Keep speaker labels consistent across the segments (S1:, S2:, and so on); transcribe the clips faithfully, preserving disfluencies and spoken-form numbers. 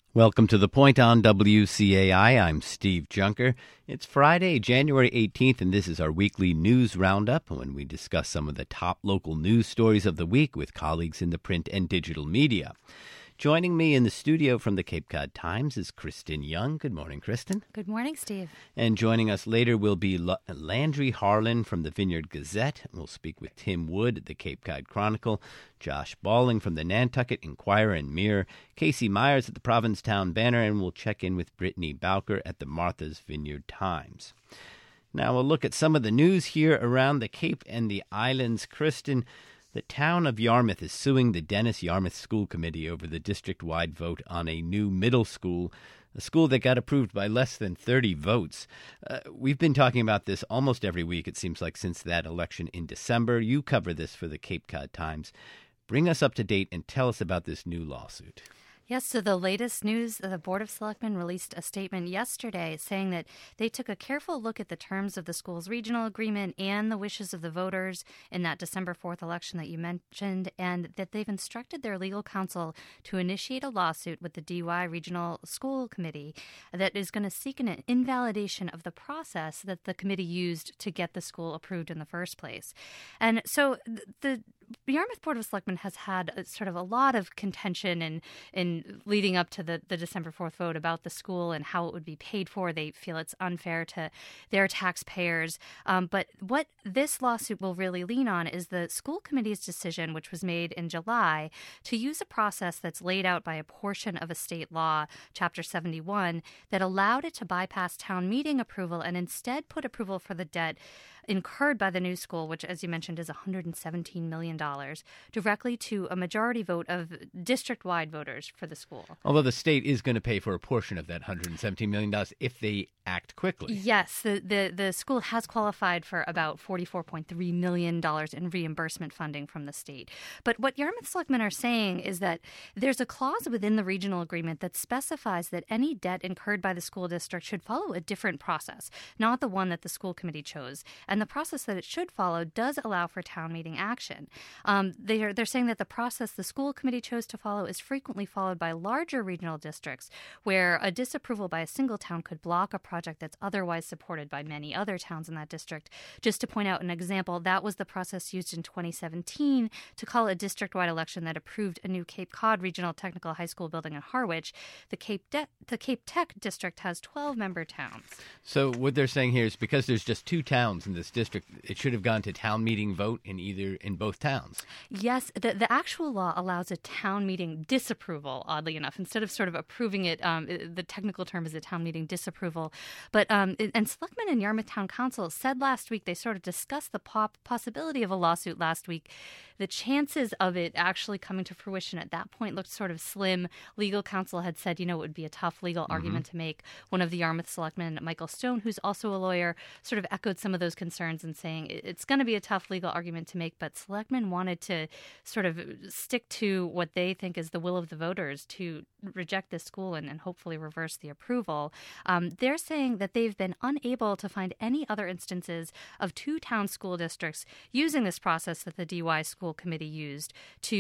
S1: Welcome to The Point on W C A I. I'm Steve Junker. It's Friday, January eighteenth, and this is our weekly news roundup when we discuss some of the top local news stories of the week with colleagues in the print and digital media. Joining me in the studio from the Cape Cod Times is Kristen Young. Good morning, Kristen.
S2: Good morning, Steve.
S1: And joining us later will be L- Landry Harlan from the Vineyard Gazette. We'll speak with Tim Wood at the Cape Cod Chronicle, Josh Balling from the Nantucket Inquirer and Mirror, Casey Myers at the Provincetown Banner, and we'll check in with Brittany Bowker at the Martha's Vineyard Times. Now we'll look at some of the news here around the Cape and the islands. Kristen, the town of Yarmouth is suing the Dennis Yarmouth School Committee over the district-wide vote on a new middle school, a school that got approved by less than thirty votes. Uh, we've been talking about this almost every week, it seems like, since that election in December. You cover this for the Cape Cod Times. Bring us up to date and tell us about this new lawsuit.
S2: Yes, so the latest news, the Board of Selectmen released a statement yesterday saying that they took a careful look at the terms of the school's regional agreement and the wishes of the voters in that December fourth election that you mentioned, and that they've instructed their legal counsel to initiate a lawsuit with the D Y Regional School Committee that is going to seek an invalidation of the process that the committee used to get the school approved in the first place. And so the The Yarmouth Board of Selectmen has had a, sort of a lot of contention in, in leading up to the, the December fourth vote about the school and how it would be paid for. They feel it's unfair to their taxpayers. Um, but what this lawsuit will really lean on is the school committee's decision, which was made in July, to use a process that's laid out by a portion of a state law, Chapter seventy-one, that allowed it to bypass town meeting approval and instead put approval for the debt incurred by the new school, which, as you mentioned, is one hundred seventeen million dollars, directly to a majority vote of district-wide voters for the school.
S1: Although the state is going to pay for a portion of that one hundred seventeen million dollars if they act quickly.
S2: Yes, the, the, the school has qualified for about forty-four point three million dollars in reimbursement funding from the state. But what Yarmouth Selectmen are saying is that there's a clause within the regional agreement that specifies that any debt incurred by the school district should follow a different process, not the one that the school committee chose. And the process that it should follow does allow for town meeting action. Um, they're, they're saying that the process the school committee chose to follow is frequently followed by larger regional districts, where a disapproval by a single town could block a project that's otherwise supported by many other towns in that district. Just to point out an example, that was the process used in twenty seventeen to call a district-wide election that approved a new Cape Cod Regional Technical High School building in Harwich. The Cape, De- the Cape Tech district has twelve member towns.
S1: So what they're saying here is because there's just two towns in this district, it should have gone to town meeting vote in either in both towns.
S2: Yes, the, the actual law allows a town meeting disapproval, oddly enough, instead of sort of approving it. Um, the technical term is a town meeting disapproval. But um, and Selectmen and Yarmouth Town Council said last week, they sort of discussed the pop possibility of a lawsuit last week. The chances of it actually coming to fruition at that point looked sort of slim. Legal counsel had said, you know, it would be a tough legal mm-hmm. argument to make. One of the Yarmouth Selectmen, Michael Stone, who's also a lawyer, sort of echoed some of those concerns and saying it's going to be a tough legal argument to make, but Selectmen wanted to sort of stick to what they think is the will of the voters to reject this school and, and hopefully reverse the approval. Um, they're saying that they've been unable to find any other instances of two town school districts using this process that the D Y School Committee used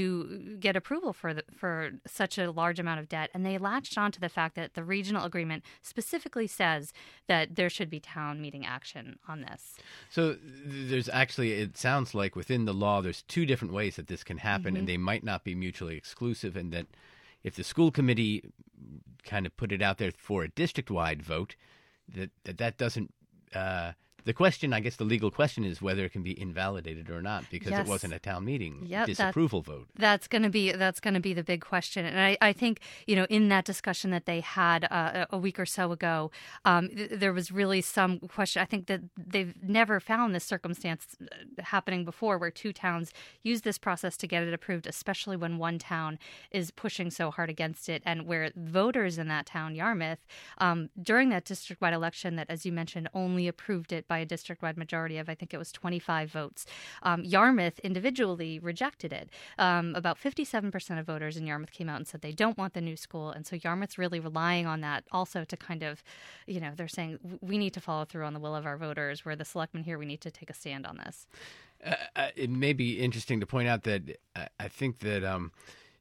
S2: to get approval for the, for such a large amount of debt, and they latched on to the fact that the regional agreement specifically says that there should be town meeting action on this.
S1: So there's actually, it sounds like within the law, there's two different ways that this can happen, mm-hmm. and they might not be mutually exclusive, and that if the school committee kind of put it out there for a district-wide vote, that that, that doesn't uh, The question, I guess the legal question is whether it can be invalidated or not because
S2: yes.
S1: it wasn't a town meeting
S2: yep,
S1: disapproval
S2: that,
S1: vote.
S2: That's going to be that's going to be the big question. And I, I think, you know, in that discussion that they had uh, a week or so ago, um, th- there was really some question. I think that they've never found this circumstance happening before where two towns use this process to get it approved, especially when one town is pushing so hard against it and where voters in that town, Yarmouth, um, during that district-wide election that, as you mentioned, only approved it by a district-wide majority of, I think it was twenty-five votes. Um, Yarmouth individually rejected it. Um, about fifty-seven percent of voters in Yarmouth came out and said they don't want the new school. And so Yarmouth's really relying on that also to kind of, you know, they're saying we need to follow through on the will of our voters. We're the selectmen here. We need to take a stand on this.
S1: Uh, it may be interesting to point out that I think that um,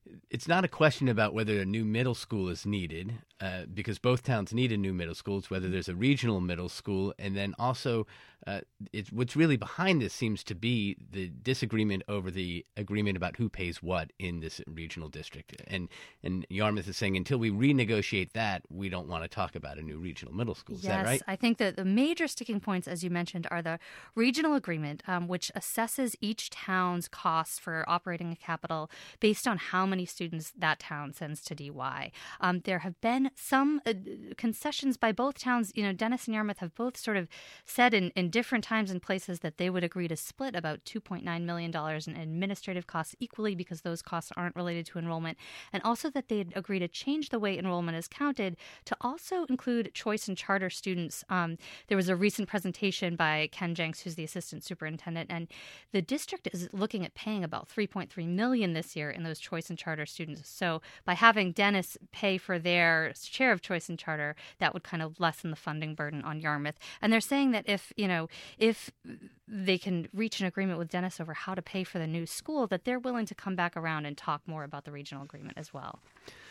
S1: it's not a question about whether a new middle school is needed, uh, because both towns need a new middle school. It's whether there's a regional middle school, and then also uh, it's what's really behind this seems to be the disagreement over the agreement about who pays what in this regional district. And and Yarmouth is saying until we renegotiate that, we don't want to talk about a new regional middle school. Is
S2: yes,
S1: that right?
S2: I think that the major sticking points, as you mentioned, are the regional agreement, um, which assesses each town's costs for operating a capital based on how many students that town sends to D Y. Um, there have been some uh, concessions by both towns. You know, Dennis and Yarmouth have both sort of said in, in different times and places that they would agree to split about two point nine million dollars in administrative costs equally because those costs aren't related to enrollment, and also that they'd agree to change the way enrollment is counted to also include choice and charter students. Um, there was a recent presentation by Ken Jenks, who's the assistant superintendent, and the district is looking at paying about three point three million dollars this year in those choice and charter students. So by having Dennis pay for their share of choice and charter, that would kind of lessen the funding burden on Yarmouth. And they're saying that if, you know, if they can reach an agreement with Dennis over how to pay for the new school, that they're willing to come back around and talk more about the regional agreement as well.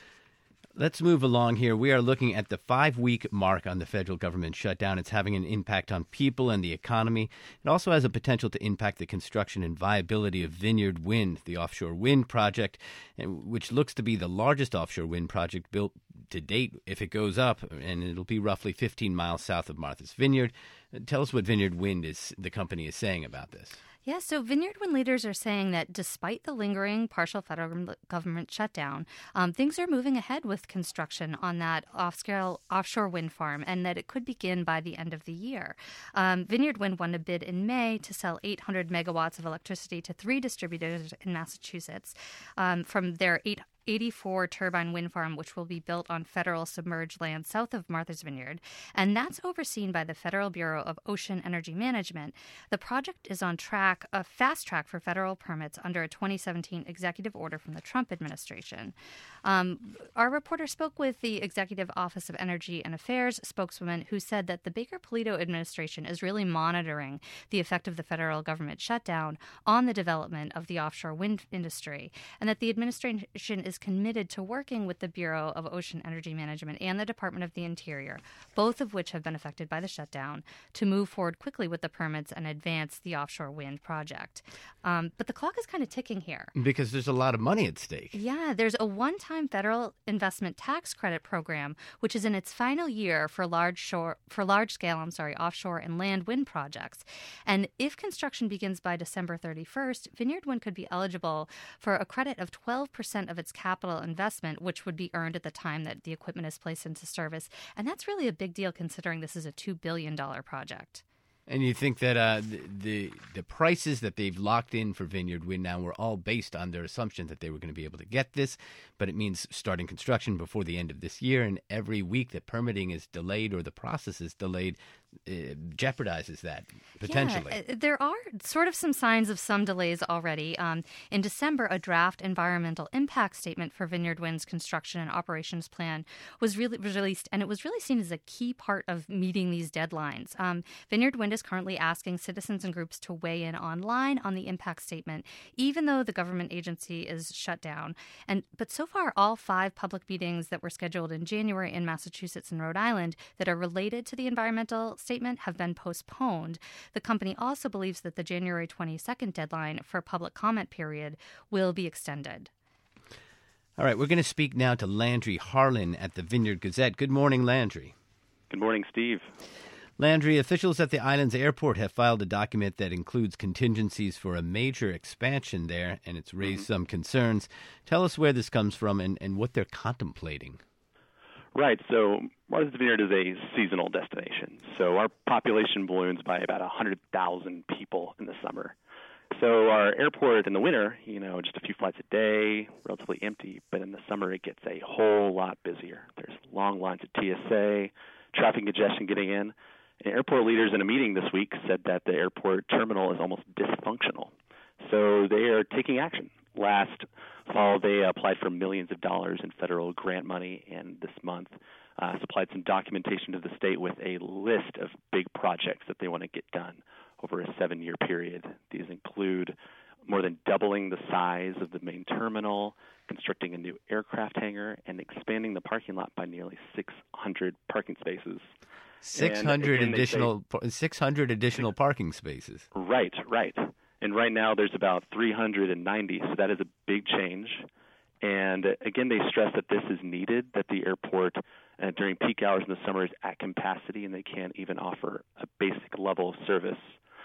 S1: Let's move along here. We are looking at the five-week mark on the federal government shutdown. It's having an impact on people and the economy. It also has a potential to impact the construction and viability of Vineyard Wind, the offshore wind project, which looks to be the largest offshore wind project built to date if it goes up, and it'll be roughly fifteen miles south of Martha's Vineyard. Tell us what Vineyard Wind is, the company is saying about this.
S2: Yeah, so Vineyard Wind leaders are saying that despite the lingering partial federal government shutdown, um, things are moving ahead with construction on that off-scale offshore wind farm, and that it could begin by the end of the year. Um, Vineyard Wind won a bid in May to sell eight hundred megawatts of electricity to three distributors in Massachusetts um, from their eight eighty-four turbine wind farm, which will be built on federal submerged land south of Martha's Vineyard. And that's overseen by the Federal Bureau of Ocean Energy Management. The project is on track, a fast track for federal permits under a twenty seventeen executive order from the Trump administration. Um, our reporter spoke with the Executive Office of Energy and Affairs spokeswoman who said that the Baker-Polito administration is really monitoring the effect of the federal government shutdown on the development of the offshore wind industry, and that the administration is committed to working with the Bureau of Ocean Energy Management and the Department of the Interior, both of which have been affected by the shutdown, to move forward quickly with the permits and advance the offshore wind project. Um, but the clock is kind of ticking here.
S1: Because there's a lot of money at stake.
S2: Yeah, there's a one-time federal investment tax credit program, which is in its final year for large shore, for large-scale, I'm sorry, offshore and land wind projects. And if construction begins by December thirty-first, Vineyard Wind could be eligible for a credit of twelve percent of its capital investment, which would be earned at the time that the equipment is placed into service. And that's really a big deal considering this is a two billion dollars project.
S1: And you think that uh, the, the the prices that they've locked in for Vineyard Wind now were all based on their assumption that they were going to be able to get this, but it means starting construction before the end of this year, and every week that permitting is delayed or the process is delayed, it jeopardizes that potentially.
S2: Yeah, there are sort of some signs of some delays already. Um, in December, a draft environmental impact statement for Vineyard Wind's construction and operations plan was really was released, and it was really seen as a key part of meeting these deadlines. Um, Vineyard Wind is currently asking citizens and groups to weigh in online on the impact statement, even though the government agency is shut down. And but so far, all five public meetings that were scheduled in January in Massachusetts and Rhode Island that are related to the environmental statement have been postponed. The company also believes that the January twenty-second deadline for public comment period will be extended.
S1: All right, we're going to speak now to Landry Harlan at the Vineyard Gazette. Good morning, Landry.
S3: Good morning, Steve.
S1: Landry, officials at the island's airport have filed a document that includes contingencies for a major expansion there, and it's raised mm-hmm. some concerns. Tell us where this comes from and, and what they're contemplating.
S3: Right. So Martha's Vineyard is a seasonal destination. So our population balloons by about one hundred thousand people in the summer. So our airport in the winter, you know, just a few flights a day, relatively empty. But in the summer, it gets a whole lot busier. There's long lines at T S A, traffic congestion getting in. And airport leaders in a meeting this week said that the airport terminal is almost dysfunctional. So they are taking action. Last fall, they applied for millions of dollars in federal grant money, and this month uh, supplied some documentation to the state with a list of big projects that they want to get done over a seven-year period. These include more than doubling the size of the main terminal, constructing a new aircraft hangar, and expanding the parking lot by nearly six hundred parking spaces.
S1: six hundred additional say, six hundred additional parking spaces.
S3: Right, right. And right now there's about three hundred ninety, so that is a big change. And again, they stress that this is needed, that the airport uh, during peak hours in the summer is at capacity and they can't even offer a basic level of service.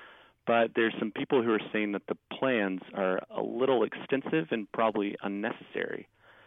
S3: But there's some people who are saying that the plans are a little extensive and probably unnecessary.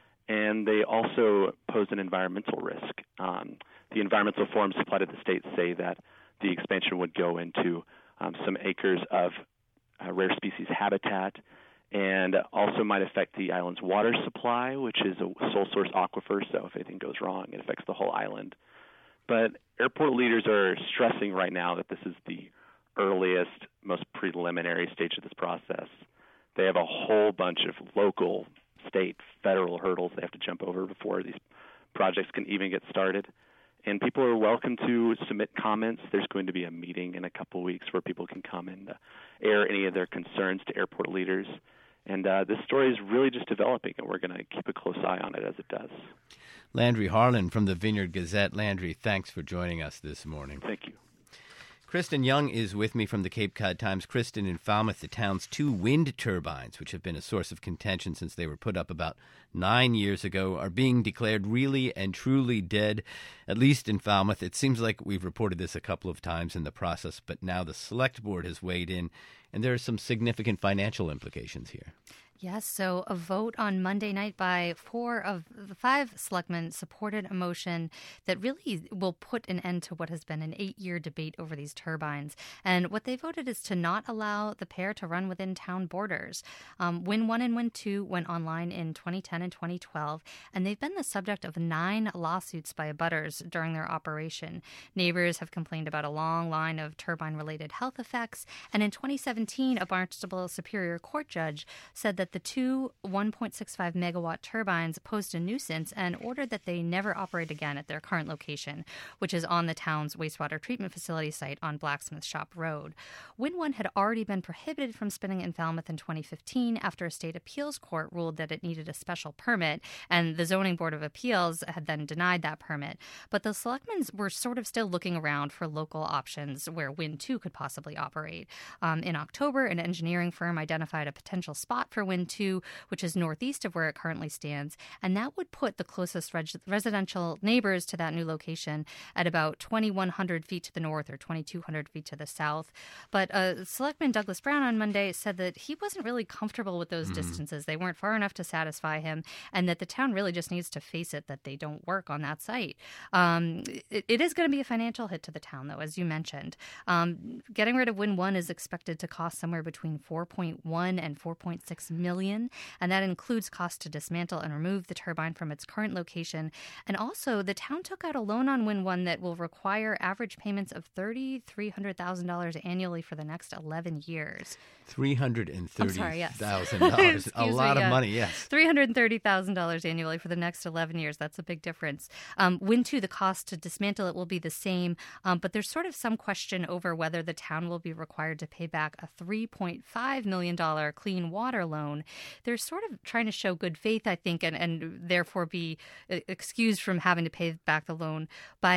S3: And they also pose an environmental risk. Um, the environmental forums supplied to the state say that the expansion would go into um, some acres of uh, rare species habitat, and also might affect the island's water supply, which is a sole source aquifer, so if anything goes wrong, it affects the whole island. But airport leaders are stressing right now that this is the earliest, most preliminary stage of this process. They have a whole bunch of local, state, federal hurdles they have to jump over before these projects can even get started. And people are welcome to submit comments. There's going to be a meeting in a couple weeks where people can come and uh, air any of their concerns to airport leaders. And uh, this story is really just developing, and we're going to keep a close eye on it as it does.
S1: Landry Harlan from the Vineyard Gazette. Landry, thanks for joining us this morning.
S3: Thank you.
S1: Kristen Young is with me from the Cape Cod Times. Kristen, in Falmouth, the town's two wind turbines, which have been a source of contention since they were put up about nine years ago, are being declared really and truly dead, at least in Falmouth. It seems like we've reported this a couple of times in the process, but now the Select Board has weighed in, and there are some significant financial implications here.
S2: Yes, so a vote on Monday night by four of the five selectmen supported a motion that really will put an end to what has been an eight-year debate over these turbines. And what they voted is to not allow the pair to run within town borders. Um, Wind one and Wind two went online in twenty ten and twenty twelve, and they've been the subject of nine lawsuits by abutters during their operation. Neighbors have complained about a long line of turbine-related health effects, and in twenty seventeen, a Barnstable Superior Court judge said that the two one point six five megawatt turbines posed a nuisance and ordered that they never operate again at their current location, which is on the town's wastewater treatment facility site on Blacksmith Shop Road. Wind one had already been prohibited from spinning in Falmouth in twenty fifteen after a state appeals court ruled that it needed a special permit, and the Zoning Board of Appeals had then denied that permit. But the selectmen were sort of still looking around for local options where Wind two could possibly operate. Um, in October, an engineering firm identified a potential spot for Wind two, which is northeast of where it currently stands, and that would put the closest res- residential neighbors to that new location at about twenty-one hundred feet to the north or twenty-two hundred feet to the south. But uh, Selectman Douglas Brown on Monday said that he wasn't really comfortable with those mm. distances. They weren't far enough to satisfy him, and that the town really just needs to face it that they don't work on that site. Um, it, it is going to be a financial hit to the town, though, as you mentioned. Um, getting rid of Wind one is expected to cost somewhere between four point one and four point six million, and that includes costs to dismantle and remove the turbine from its current location. And also, the town took out a loan on Wind one that will require average payments of three thousand three hundred thousand dollars annually for the next eleven years.
S1: three hundred thirty thousand dollars.
S2: Yes.
S1: A lot
S2: me,
S1: of
S2: uh,
S1: money, yes.
S2: three hundred thirty thousand dollars annually for the next eleven years. That's a big difference. Um, Wind two, the cost to dismantle it will be the same, um, but there's sort of some question over whether the town will be required to pay back a three point five million dollars clean water loan. They're sort of trying to show good faith, I think, and, and therefore be excused from having to pay back the loan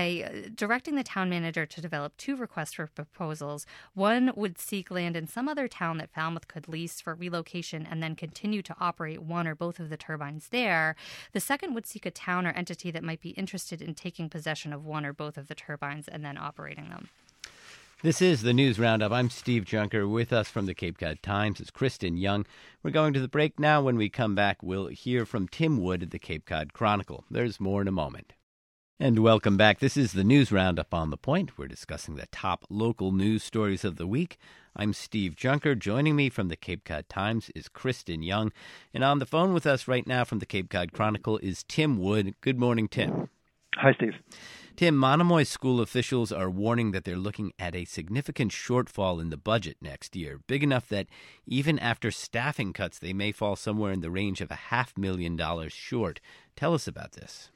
S2: by directing the town manager to develop two requests for proposals. One would seek land in some other town that Falmouth could lease for relocation and then continue to operate one or both of the turbines there. The second would seek a town or entity that might be interested in taking possession of one or both of the turbines and then operating them.
S1: This is the News Roundup. I'm Steve Junker. With us from the Cape Cod Times is Kristen Young. We're going to the break now. When we come back, we'll hear from Tim Wood at the Cape Cod Chronicle. There's more in a moment. And welcome back. This is the News Roundup on The Point. We're discussing the top local news stories of the week. I'm Steve Junker. Joining me from the Cape Cod Times is Kristen Young. And on the phone with us right now from the Cape Cod Chronicle is Tim Wood. Good morning, Tim.
S4: Hi, Steve.
S1: Tim, Monomoy school officials are warning that they're looking at a significant shortfall in the budget next year, big enough that even after staffing cuts, they may fall somewhere in the range of a half million dollars short. Tell us about this.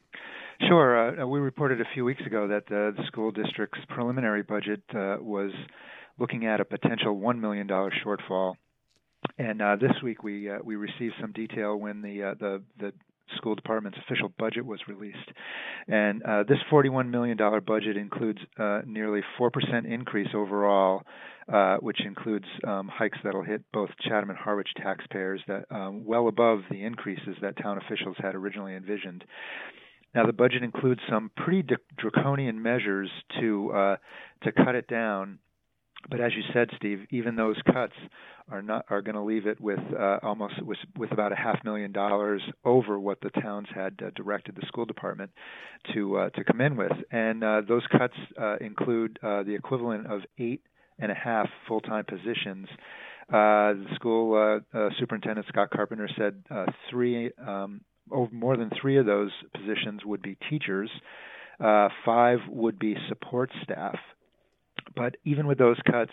S4: Sure. Uh, we reported a few weeks ago that uh, the school district's preliminary budget uh, was looking at a potential one million dollars shortfall. And uh, this week we uh, we received some detail when the uh, the the school department's official budget was released. And uh, this forty-one million dollars budget includes uh, nearly four percent increase overall, uh, which includes um, hikes that will hit both Chatham and Harwich taxpayers, that um, well above the increases that town officials had originally envisioned. Now, the budget includes some pretty draconian measures to uh, to cut it down. But as you said, Steve, even those cuts are not are going to leave it with uh, almost with, with about a half million dollars over what the towns had uh, directed the school department to uh, to come in with, and uh, those cuts uh, include uh, the equivalent of eight and a half full-time positions. Uh, the school uh, uh, superintendent Scott Carpenter said uh, three, um, oh, more than three of those positions would be teachers, uh, five would be support staff. But even with those cuts,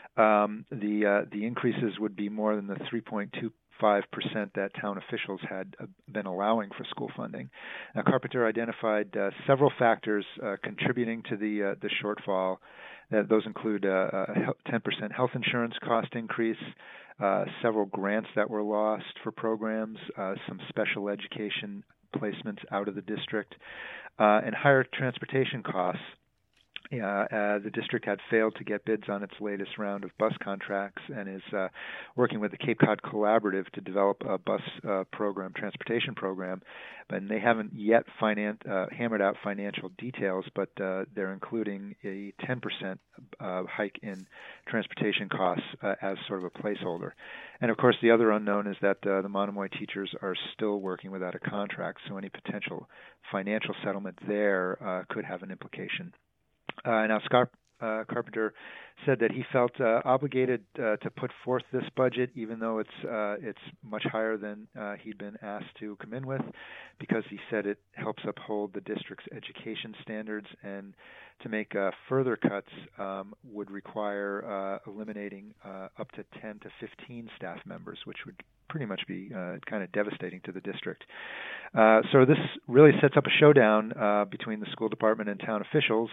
S4: um, the uh, the increases would be more than the three point two five percent that town officials had uh, been allowing for school funding. Now, Carpenter identified uh, several factors uh, contributing to the uh, the shortfall. Uh, those include uh, a ten percent health insurance cost increase, uh, several grants that were lost for programs, uh, some special education placements out of the district, uh, and higher transportation costs. Uh, uh, the district had failed to get bids on its latest round of bus contracts and is uh, working with the Cape Cod Collaborative to develop a bus uh, program, transportation program. But they haven't yet finan- uh, hammered out financial details, but uh, they're including a ten percent uh, hike in transportation costs uh, as sort of a placeholder. And, of course, the other unknown is that uh, the Monomoy teachers are still working without a contract, so any potential financial settlement there uh, could have an implication. Uh, now, Scott uh, Carpenter said that he felt uh, obligated uh, to put forth this budget, even though it's uh, it's much higher than uh, he'd been asked to come in with, because he said it helps uphold the district's education standards, and to make uh, further cuts um, would require uh, eliminating uh, up to ten to fifteen staff members, which would pretty much be uh, kind of devastating to the district. Uh, so this really sets up a showdown uh, between the school department and town officials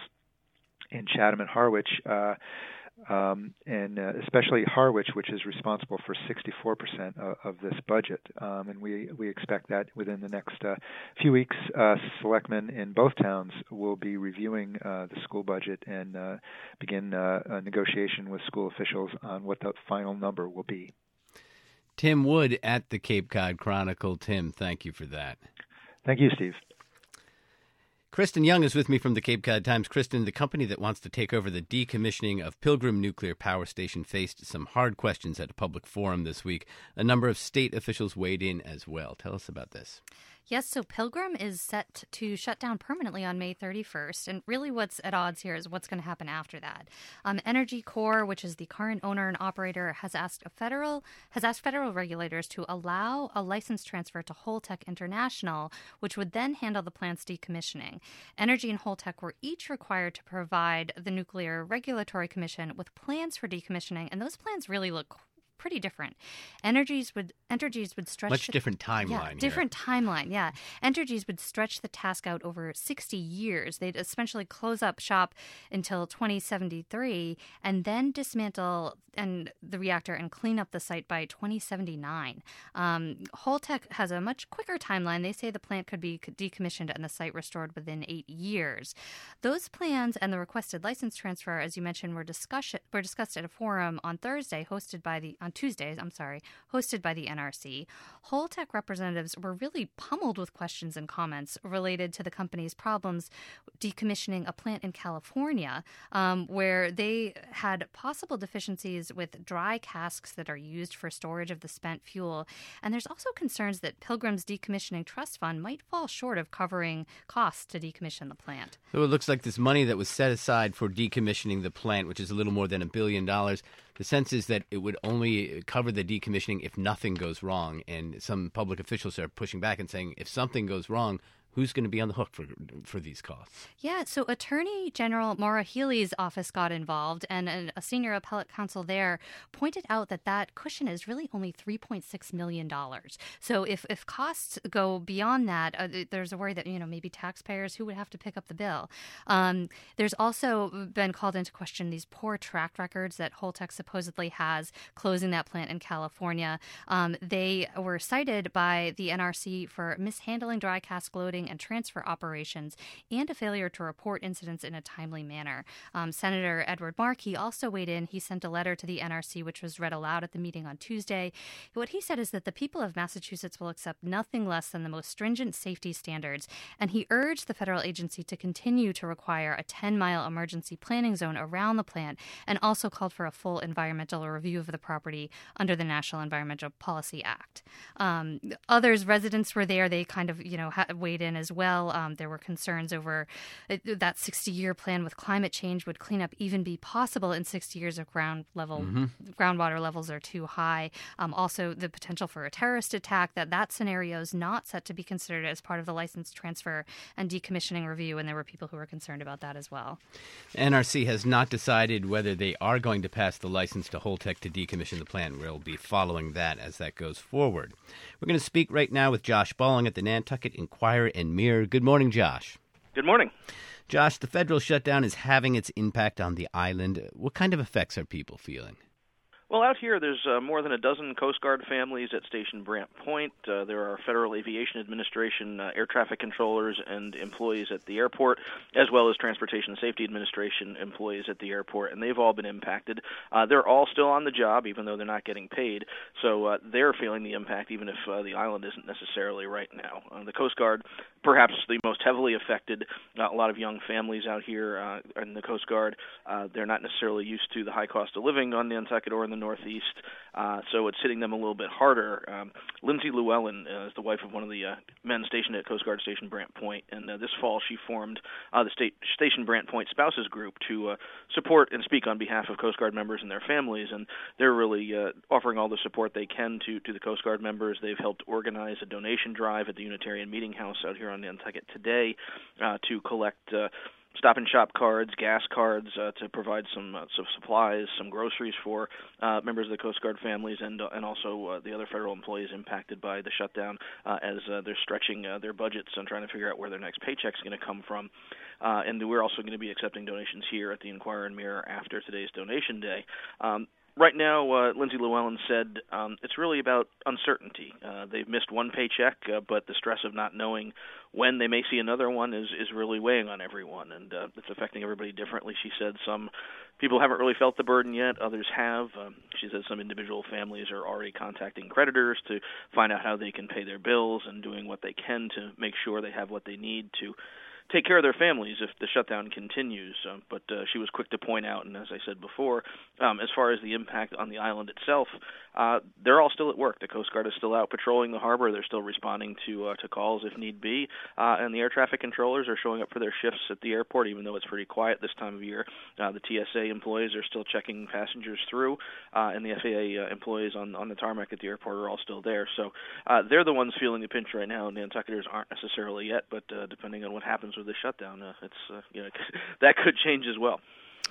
S4: in Chatham and Harwich, uh, um, and uh, especially Harwich, which is responsible for sixty-four percent of, of this budget. Um, and we, we expect that within the next uh, few weeks, uh, selectmen in both towns will be reviewing uh, the school budget and uh, begin uh, a negotiation with school officials on what the final number will be.
S1: Tim Wood at the Cape Cod Chronicle. Tim, thank you for that.
S4: Thank you, Steve.
S1: Kristen Young is with me from the Cape Cod Times. Kristen, the company that wants to take over the decommissioning of Pilgrim Nuclear Power Station faced some hard questions at a public forum this week. A number of state officials weighed in as well. Tell us about this.
S2: Yes, so Pilgrim is set to shut down permanently on May thirty-first, and really what's at odds here is what's going to happen after that. Um, Energy Corps, which is the current owner and operator, has asked a federal has asked federal regulators to allow a license transfer to Holtec International, which would then handle the plant's decommissioning. Energy and Holtec were each required to provide the Nuclear Regulatory Commission with plans for decommissioning, and those plans really look pretty different. Energies would Energies would stretch
S1: much
S2: the,
S1: different timeline.
S2: Yeah,
S1: here.
S2: different timeline. Yeah, Energies would stretch the task out over sixty years. They'd essentially close up shop until twenty seventy-three, and then dismantle and the reactor and clean up the site by twenty seventy-nine. Um, Holtec has a much quicker timeline. They say the plant could be decommissioned and the site restored within eight years. Those plans and the requested license transfer, as you mentioned, were discussed were discussed at a forum on Thursday, hosted by the on Tuesdays. I'm sorry, hosted by the N R C. Holtec representatives were really pummeled with questions and comments related to the company's problems decommissioning a plant in California, um, where they had possible deficiencies with dry casks that are used for storage of the spent fuel. And there's also concerns that Pilgrim's Decommissioning Trust Fund might fall short of covering costs to decommission the plant.
S1: So it looks like this money that was set aside for decommissioning the plant, which is a little more than a billion dollars, the sense is that it would only cover the decommissioning if nothing goes wrong. And some public officials are pushing back and saying, if something goes wrong, who's going to be on the hook for for these costs?
S2: Yeah, so Attorney General Maura Healey's office got involved, and a, a senior appellate counsel there pointed out that that cushion is really only three point six million dollars. So if, if costs go beyond that, uh, there's a worry that, you know, maybe taxpayers, who would have to pick up the bill? Um, there's also been called into question these poor track records that Holtec supposedly has closing that plant in California. Um, they were cited by the N R C for mishandling dry cask loading and transfer operations and a failure to report incidents in a timely manner. Um, Senator Edward Markey also weighed in. He sent a letter to the N R C, which was read aloud at the meeting on Tuesday. What he said is that the people of Massachusetts will accept nothing less than the most stringent safety standards, and he urged the federal agency to continue to require a ten-mile emergency planning zone around the plant, and also called for a full environmental review of the property under the National Environmental Policy Act. Um, others, residents were there. They kind of, you know, weighed in as well. Um, there were concerns over that sixty-year plan with climate change. Would cleanup even be possible in sixty years if ground level mm-hmm. groundwater levels are too high? Um, also, the potential for a terrorist attack. That that scenario is not set to be considered as part of the license transfer and decommissioning review, and there were people who were concerned about that as well.
S1: N R C has not decided whether they are going to pass the license to Holtec to decommission the plant. We'll be following that as that goes forward. We're going to speak right now with Josh Balling at the Nantucket Enquirer and Mirror. Good morning, Josh.
S5: Good morning.
S1: Josh, the federal shutdown is having its impact on the island. What kind of effects are people feeling?
S5: Well, out here, there's uh, more than a dozen Coast Guard families at Station Brant Point. Uh, there are Federal Aviation Administration uh, air traffic controllers and employees at the airport, as well as Transportation Safety Administration employees at the airport, and they've all been impacted. Uh, they're all still on the job, even though they're not getting paid, so uh, they're feeling the impact, even if uh, the island isn't necessarily right now. Uh, the Coast Guard, perhaps the most heavily affected, uh, a lot of young families out here uh, in the Coast Guard, uh, they're not necessarily used to the high cost of living on Nantucket or in the Northeast, uh, so it's hitting them a little bit harder. Um, Lindsay Llewellyn uh, is the wife of one of the uh, men stationed at Coast Guard Station Brant Point, and uh, this fall she formed uh, the state Station Brant Point Spouses Group to uh, support and speak on behalf of Coast Guard members and their families, and they're really uh, offering all the support they can to, to the Coast Guard members. They've helped organize a donation drive at the Unitarian Meeting House out here on Nantucket today uh, to collect uh, Stop and Shop cards, gas cards, uh, to provide some uh, some supplies, some groceries for uh, members of the Coast Guard families, and uh, and also uh, the other federal employees impacted by the shutdown uh, as uh, they're stretching uh, their budgets and trying to figure out where their next paycheck's going to come from. Uh, and we're also going to be accepting donations here at the Enquirer and Mirror after today's donation day. Um, Right now, uh, Lindsay Llewellyn said um, it's really about uncertainty. Uh, they've missed one paycheck, uh, but the stress of not knowing when they may see another one is, is really weighing on everyone, and uh, it's affecting everybody differently. She said some people haven't really felt the burden yet, others have. Um, she said some individual families are already contacting creditors to find out how they can pay their bills and doing what they can to make sure they have what they need to take care of their families if the shutdown continues. Um, but uh, she was quick to point out, and as I said before, um, as far as the impact on the island itself, uh, they're all still at work. The Coast Guard is still out patrolling the harbor. They're still responding to uh, to calls if need be, uh, and the air traffic controllers are showing up for their shifts at the airport, even though it's pretty quiet this time of year. Uh, the T S A employees are still checking passengers through, uh, and the F A A uh, employees on, on the tarmac at the airport are all still there. So uh, they're the ones feeling the pinch right now. Nantucketers aren't necessarily yet, but uh, depending on what happens with the shutdown, uh, it's uh, you know that could change as well.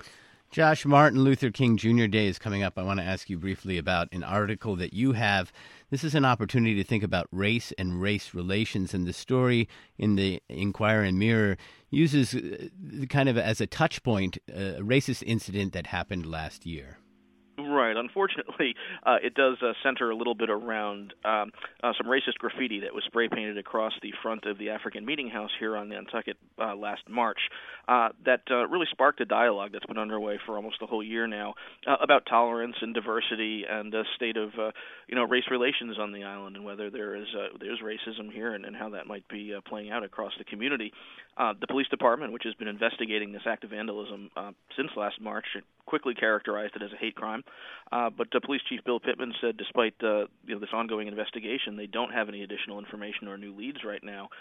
S1: Josh, Martin Luther King Junior Day is coming up. I want to ask you briefly about an article that you have. This is an opportunity to think about race and race relations, and the story in the Enquirer and Mirror uses uh, kind of as a touch point uh, a racist incident that happened last year.
S5: Right. Unfortunately, uh, it does uh, center a little bit around um, uh, some racist graffiti that was spray painted across the front of the African Meeting House here on Nantucket uh, last March. Uh, that uh, really sparked a dialogue that's been underway for almost a whole year now uh, about tolerance and diversity and the state of uh, you know race relations on the island, and whether there is uh, there's racism here and, and how that might be uh, playing out across the community. Uh, the police department, which has been investigating this act of vandalism uh, since last March, quickly characterized it as a hate crime. Uh, but uh, Police Chief Bill Pittman said despite uh, you know, this ongoing investigation, they don't have any additional information or new leads right now.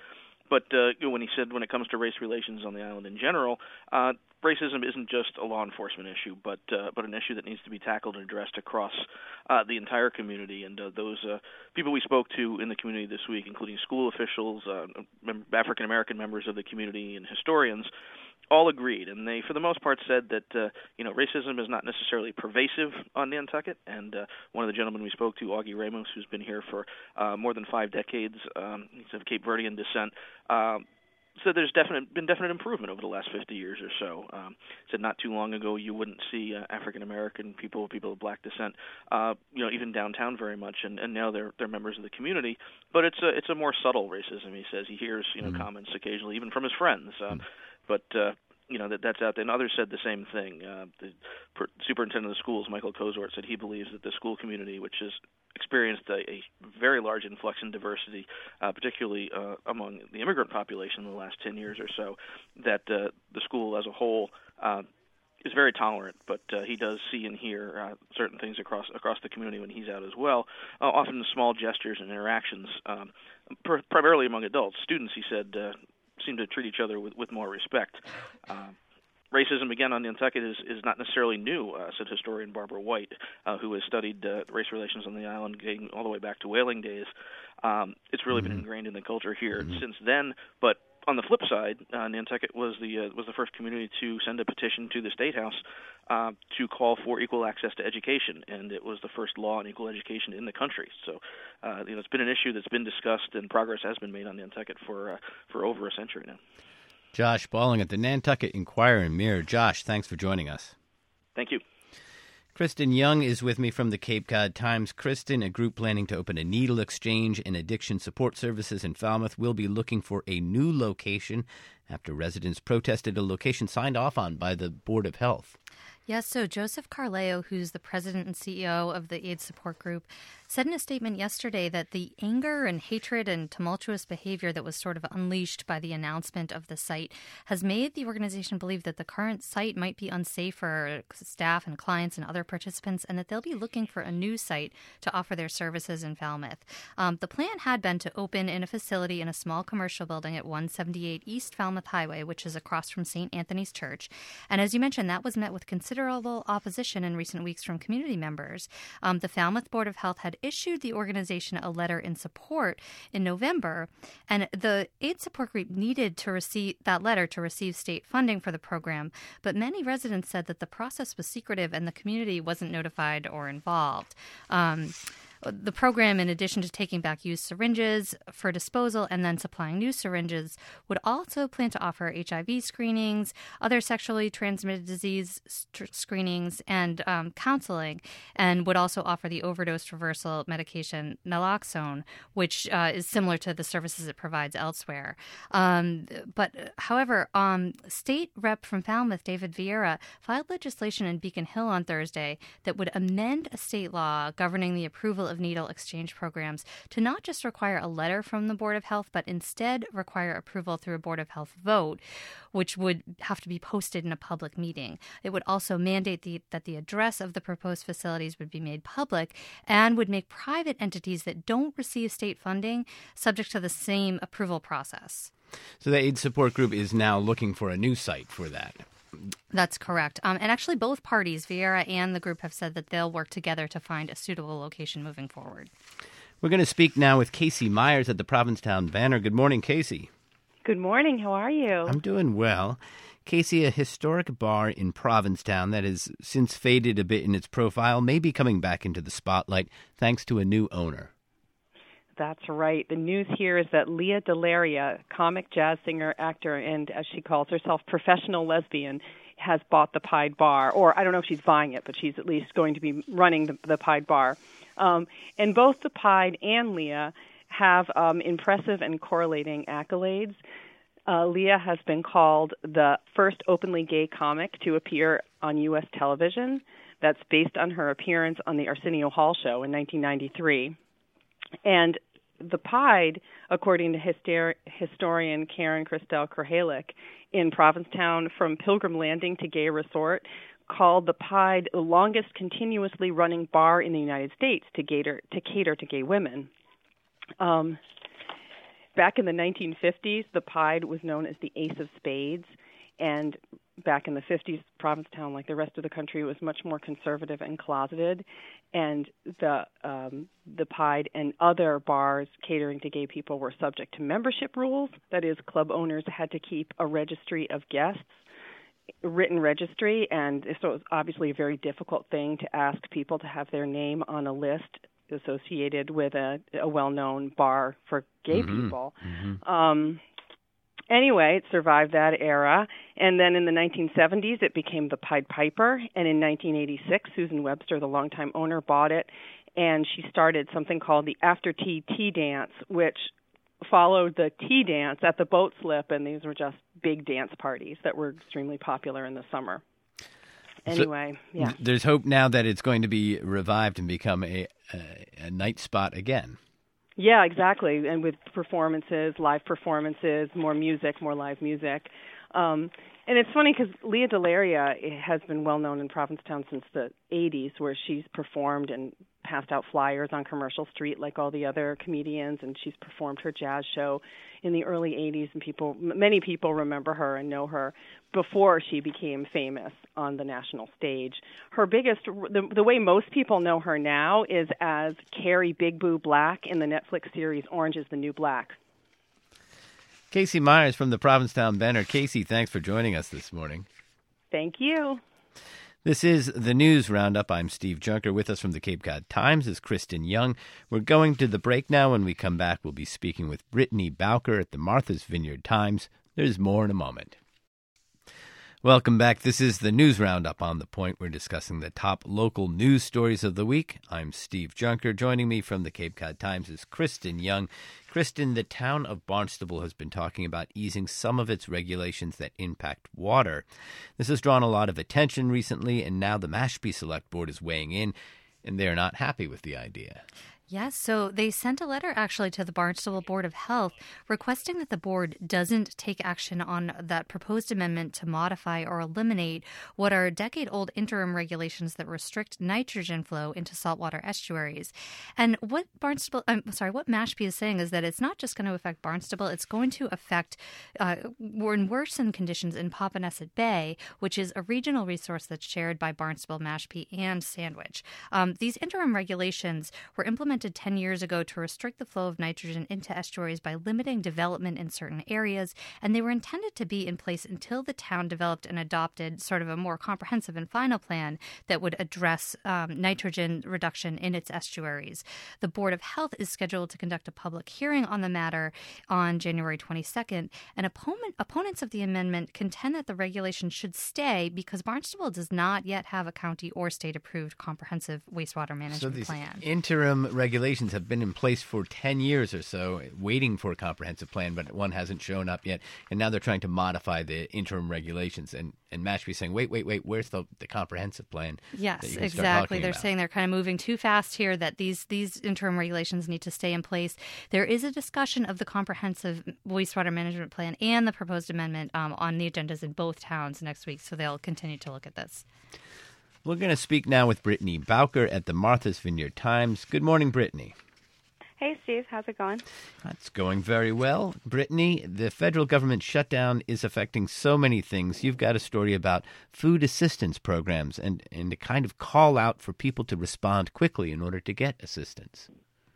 S5: But uh, when he said when it comes to race relations on the island in general, uh, racism isn't just a law enforcement issue, but uh, but an issue that needs to be tackled and addressed across uh, the entire community. And uh, those uh, people we spoke to in the community this week, including school officials, uh, mem- African American members of the community, and historians, all agreed, and they, for the most part, said that uh, you know racism is not necessarily pervasive on Nantucket. And uh, one of the gentlemen we spoke to, Augie Ramos, who's been here for uh, more than five decades, um, he's of Cape Verdean descent. Um, So there's definite been definite improvement over the last fifty years or so. Um, said not too long ago you wouldn't see uh, African American people, people of black descent, uh, you know, even downtown very much, and, and now they're they're members of the community. But it's a it's a more subtle racism. He says he hears you know mm-hmm. comments occasionally, even from his friends. Um, mm-hmm. But uh, you know that that's out there. And others said the same thing. Uh, the per- superintendent of the schools, Michael Kozort, said he believes that the school community, which is experienced a, a very large influx in diversity, uh, particularly uh, among the immigrant population in the last ten years or so, that uh, the school as a whole uh, is very tolerant, but uh, he does see and hear uh, certain things across across the community when he's out as well, uh, often small gestures and interactions, um, pr- primarily among adults. Students, he said, uh, seem to treat each other with, with more respect. Uh, Racism, again, on Nantucket is, is not necessarily new, uh, said historian Barbara White, uh, who has studied uh, race relations on the island getting all the way back to whaling days. Um, it's really mm-hmm. been ingrained in the culture here mm-hmm. since then. But on the flip side, uh, Nantucket was the uh, was the first community to send a petition to the State House uh, to call for equal access to education, and it was the first law on equal education in the country. So, uh, you know, it's been an issue that's been discussed, and progress has been made on Nantucket for uh, for over a century now.
S1: Josh Balling at the Nantucket Enquirer and Mirror. Josh, thanks for joining us.
S5: Thank you.
S1: Kristen Young is with me from the Cape Cod Times. Kristen, a group planning to open a needle exchange and addiction support services in Falmouth, will be looking for a new location after residents protested a location signed off on by the Board of Health.
S2: Yes, so Joseph Carleo, who's the president and C E O of the AIDS Support Group, said in a statement yesterday that the anger and hatred and tumultuous behavior that was sort of unleashed by the announcement of the site has made the organization believe that the current site might be unsafe for staff and clients and other participants, and that they'll be looking for a new site to offer their services in Falmouth. Um, the plan had been to open in a facility in a small commercial building at one seventy-eight East Falmouth Highway, which is across from Saint Anthony's Church. And as you mentioned, that was met with considerable opposition in recent weeks from community members. Um, the Falmouth Board of Health had issued the organization a letter in support in November, and the AIDS Support Group needed to receive that letter to receive state funding for the program, but many residents said that the process was secretive and the community wasn't notified or involved. Um, The program, in addition to taking back used syringes for disposal and then supplying new syringes, would also plan to offer H I V screenings, other sexually transmitted disease st- screenings, and um, counseling, and would also offer the overdose reversal medication naloxone, which uh, is similar to the services it provides elsewhere. Um, but, however, um, State Rep from Falmouth, David Vieira, filed legislation in Beacon Hill on Thursday that would amend a state law governing the approval of of needle exchange programs to not just require a letter from the Board of Health, but instead require approval through a Board of Health vote, which would have to be posted in a public meeting. It would also mandate the, that the address of the proposed facilities would be made public and would make private entities that don't receive state funding subject to the same approval process.
S1: So the AIDS Support Group is now looking for a new site for that.
S2: That's correct. Um, and actually, both parties, Vieira and the group, have said that they'll work together to find a suitable location moving forward.
S1: We're going to speak now with Casey Myers at the Provincetown Banner. Good morning, Casey.
S6: Good morning. How are you?
S1: I'm doing well. Casey, a historic bar in Provincetown that has since faded a bit in its profile may be coming back into the spotlight thanks to a new owner.
S6: That's right. The news here is that Leah Delaria, comic, jazz singer, actor, and as she calls herself, professional lesbian, has bought the Pied Bar. Or I don't know if she's buying it, but she's at least going to be running the, the Pied Bar. Um, and both the Pied and Leah have um, impressive and correlating accolades. Uh, Leah has been called the first openly gay comic to appear on U S television. That's based on her appearance on the Arsenio Hall show in nineteen ninety-three. And the Pied, according to hyster- historian Karen Christel Krahalik, in Provincetown, from Pilgrim Landing to Gay Resort, called the Pied the longest continuously running bar in the United States to cater to, cater to gay women. Um, back in the nineteen fifties, the Pied was known as the Ace of Spades, and back in the fifties, Provincetown, like the rest of the country, was much more conservative and closeted, and the um, the Pied and other bars catering to gay people were subject to membership rules. That is, club owners had to keep a registry of guests, written registry, and so it was obviously a very difficult thing to ask people to have their name on a list associated with a, a well-known bar for gay
S1: mm-hmm.
S6: people.
S1: Mm-hmm.
S6: Um, anyway, it survived that era, and then in the nineteen seventies, it became the Pied Piper, and in nineteen eighty-six, Susan Webster, the longtime owner, bought it, and she started something called the After Tea Tea Dance, which followed the tea dance at the boat slip, and these were just big dance parties that were extremely popular in the summer. Anyway,
S1: so
S6: yeah.
S1: There's hope now that it's going to be revived and become a, a, a night spot again.
S6: Yeah, exactly, and with performances, live performances, more music, more live music. Um, and it's funny because Leah Delaria has been well known in Provincetown since the eighties, where she's performed and passed out flyers on Commercial Street like all the other comedians, and she's performed her jazz show in the early eighties, and people, many people remember her and know her before she became famous on the national stage. Her biggest, the, the way most people know her now is as Carrie Big Boo Black in the Netflix series Orange is the New Black.
S1: Casey Myers from the Provincetown Banner. Casey, thanks for joining us this morning.
S6: Thank you.
S1: This is the News Roundup. I'm Steve Junker. With us from the Cape Cod Times is Kristen Young. We're going to the break now. When we come back, we'll be speaking with Brittany Bowker at the Martha's Vineyard Times. There's more in a moment. Welcome back. This is the News Roundup. On The Point, we're discussing the top local news stories of the week. I'm Steve Junker. Joining me from the Cape Cod Times is Kristen Young. Kristen, the town of Barnstable has been talking about easing some of its regulations that impact water. This has drawn a lot of attention recently, and now the Mashpee Select Board is weighing in, and they're not happy with the idea.
S2: Yes, so they sent a letter actually to the Barnstable Board of Health requesting that the board doesn't take action on that proposed amendment to modify or eliminate what are decade-old interim regulations that restrict nitrogen flow into saltwater estuaries. And what Barnstable, I'm sorry, what Mashpee is saying is that it's not just going to affect Barnstable, it's going to affect uh, worsened conditions in Popponesset Bay, which is a regional resource that's shared by Barnstable, Mashpee, and Sandwich. Um, these interim regulations were implemented ten years ago to restrict the flow of nitrogen into estuaries by limiting development in certain areas, and they were intended to be in place until the town developed and adopted sort of a more comprehensive and final plan that would address um, nitrogen reduction in its estuaries. The Board of Health is scheduled to conduct a public hearing on the matter on January twenty-second, and opponent, opponents of the amendment contend that the regulation should stay because Barnstable does not yet have a county or state-approved comprehensive wastewater management
S1: so these
S2: plan.
S1: Interim regulations have been in place for ten years or so, waiting for a comprehensive plan, but one hasn't shown up yet. And now they're trying to modify the interim regulations. And, and Mashpee's saying, wait, wait, wait, where's the, the comprehensive plan?
S2: Yes, exactly. They're
S1: about?
S2: saying they're kind of moving too fast here, that these, these interim regulations need to stay in place. There is a discussion of the comprehensive wastewater management plan and the proposed amendment um, on the agendas in both towns next week, so they'll continue to look at this.
S1: We're going to speak now with Brittany Bowker at the Martha's Vineyard Times. Good morning, Brittany.
S7: Hey, Steve. How's it going?
S1: That's going very well. Brittany, the federal government shutdown is affecting so many things. You've got a story about food assistance programs and, and a kind of call out for people to respond quickly in order to get assistance.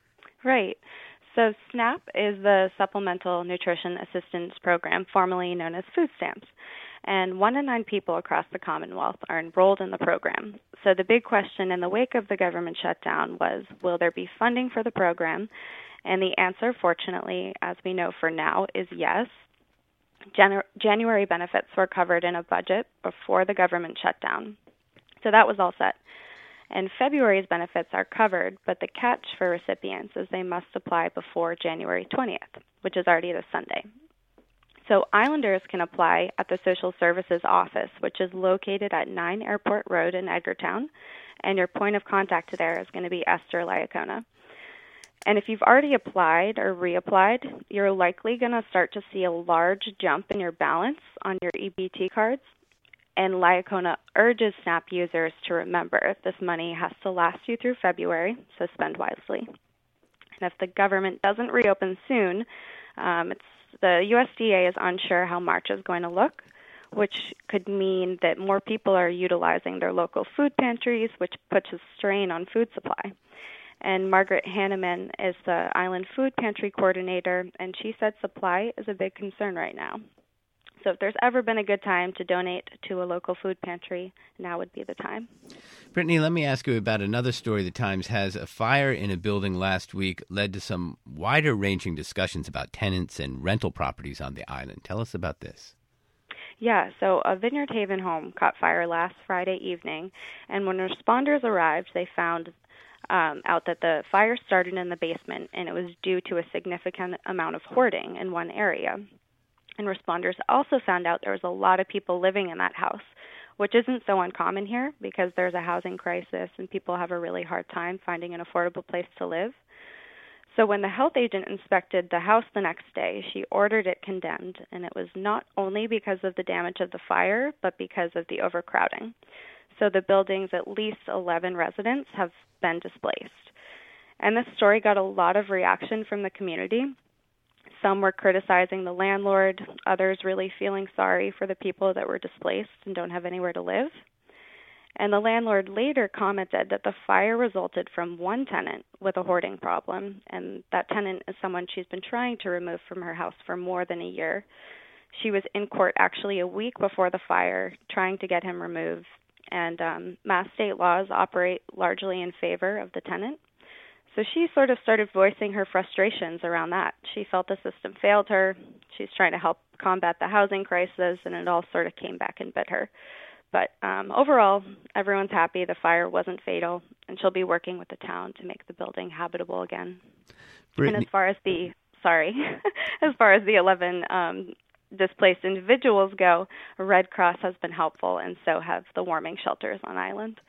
S7: Right. So SNAP is the Supplemental Nutrition Assistance Program, formerly known as food stamps. And one in nine people across the Commonwealth are enrolled in the program. So the big question in the wake of the government shutdown was, will there be funding for the program? And the answer, fortunately, as we know for now, is yes. Jan- January benefits were covered in a budget before the government shutdown. So that was all set. And February's benefits are covered, but the catch for recipients is they must apply before January twentieth, which is already this Sunday. So Islanders can apply at the Social Services Office, which is located at nine Airport Road in Edgartown, and your point of contact there is going to be Esther Liacona. And if you've already applied or reapplied, you're likely going to start to see a large jump in your balance on your E B T cards. And Liacona urges SNAP users to remember this money has to last you through February, so spend wisely. And if the government doesn't reopen soon, Um, it's the U S D A is unsure how March is going to look, which could mean that more people are utilizing their local food pantries, which puts a strain on food supply. And Margaret Hanneman is the Island Food Pantry Coordinator, and she said supply is a big concern right now. So if there's ever been a good time to donate to a local food pantry, now would be the time.
S1: Brittany, let me ask you about another story the Times has. A fire in a building last week led to some wider-ranging discussions about tenants and rental properties on the island. Tell us about this.
S7: Yeah, so a Vineyard Haven home caught fire last Friday evening, and when responders arrived, they found um, out that the fire started in the basement, and it was due to a significant amount of hoarding in one area. And responders also found out there was a lot of people living in that house, which isn't so uncommon here because there's a housing crisis and people have a really hard time finding an affordable place to live. So when the health agent inspected the house the next day, she ordered it condemned, and it was not only because of the damage of the fire, but because of the overcrowding. So the building's at least eleven residents have been displaced. And this story got a lot of reaction from the community. Some were criticizing the landlord, others really feeling sorry for the people that were displaced and don't have anywhere to live. And the landlord later commented that the fire resulted from one tenant with a hoarding problem, and that tenant is someone she's been trying to remove from her house for more than a year. She was in court actually a week before the fire trying to get him removed, and um, Mass state laws operate largely in favor of the tenant. So she sort of started voicing her frustrations around that. She felt the system failed her. She's trying to help combat the housing crisis, and it all sort of came back and bit her. But um, overall, everyone's happy the fire wasn't fatal, and she'll be working with the town to make the building habitable again. Brittany. And as far as the sorry, as far as the eleven um, displaced individuals go, Red Cross has been helpful, and so have the warming shelters on island.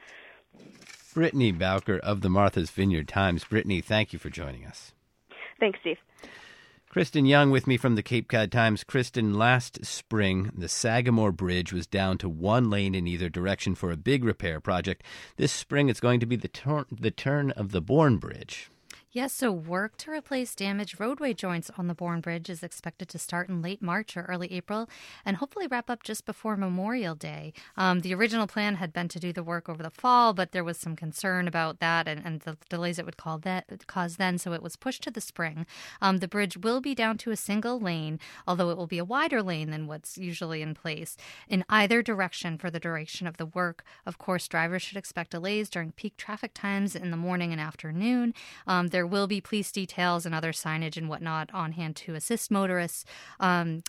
S1: Brittany Bowker of the Martha's Vineyard Times. Brittany, thank you for joining us.
S7: Thanks, Steve.
S1: Kristen Young with me from the Cape Cod Times. Kristen, last spring, the Sagamore Bridge was down to one lane in either direction for a big repair project. This spring, it's going to be the, tur- the turn of the Bourne Bridge.
S2: Yes, so work to replace damaged roadway joints on the Bourne Bridge is expected to start in late March or early April and hopefully wrap up just before Memorial Day. Um, the original plan had been to do the work over the fall, but there was some concern about that and, and the delays it would call that, cause then, so it was pushed to the spring. Um, the bridge will be down to a single lane, although it will be a wider lane than what's usually in place, in either direction for the duration of the work. Of course, drivers should expect delays during peak traffic times in the morning and afternoon. Um, There will be police details and other signage and whatnot on hand to assist motorists. Um,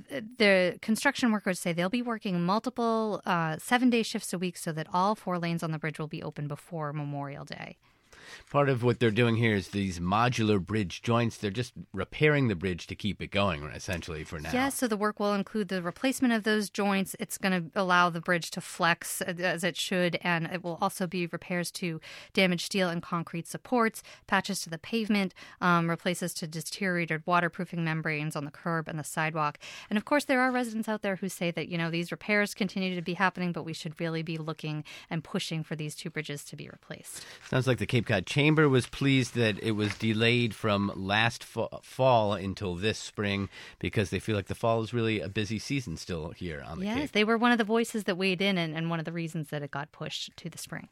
S2: the construction workers say they'll be working multiple uh, seven-day shifts a week so that all four lanes on the bridge will be open before Memorial Day.
S1: Part of what they're doing here is these modular bridge joints. They're just repairing the bridge to keep it going, essentially, for now.
S2: Yeah, so the work will include the replacement of those joints. It's going to allow the bridge to flex as it should, and it will also be repairs to damaged steel and concrete supports, patches to the pavement, um, replaces to deteriorated waterproofing membranes on the curb and the sidewalk. And, of course, there are residents out there who say that, you know, these repairs continue to be happening, but we should really be looking and pushing for these two bridges to be replaced.
S1: Sounds like the Cape Cod Chamber was pleased that it was delayed from last fa- fall until this spring because they feel like the fall is really a busy season still here on the
S2: yes,
S1: Cape.
S2: Yes, they were one of the voices that weighed in and, and one of the reasons that it got pushed to the spring.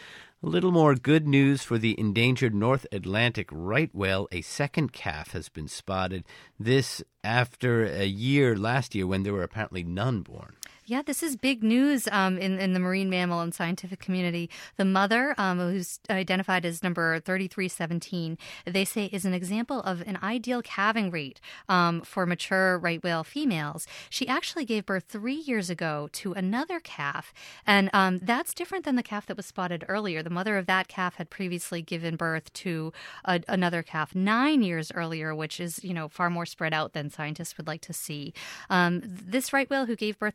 S1: A little more good news for the endangered North Atlantic right whale. A second calf has been spotted. This after a year last year when there were apparently none born.
S2: Yeah, this is big news um, in, in the marine mammal and scientific community. The mother, um, who's identified as number thirty-three seventeen, they say is an example of an ideal calving rate um, for mature right whale females. She actually gave birth three years ago to another calf, and um, that's different than the calf that was spotted earlier. The mother of that calf had previously given birth to a, another calf nine years earlier, which is, you know, far more spread out than scientists would like to see. Um, this right whale who gave birth to the latest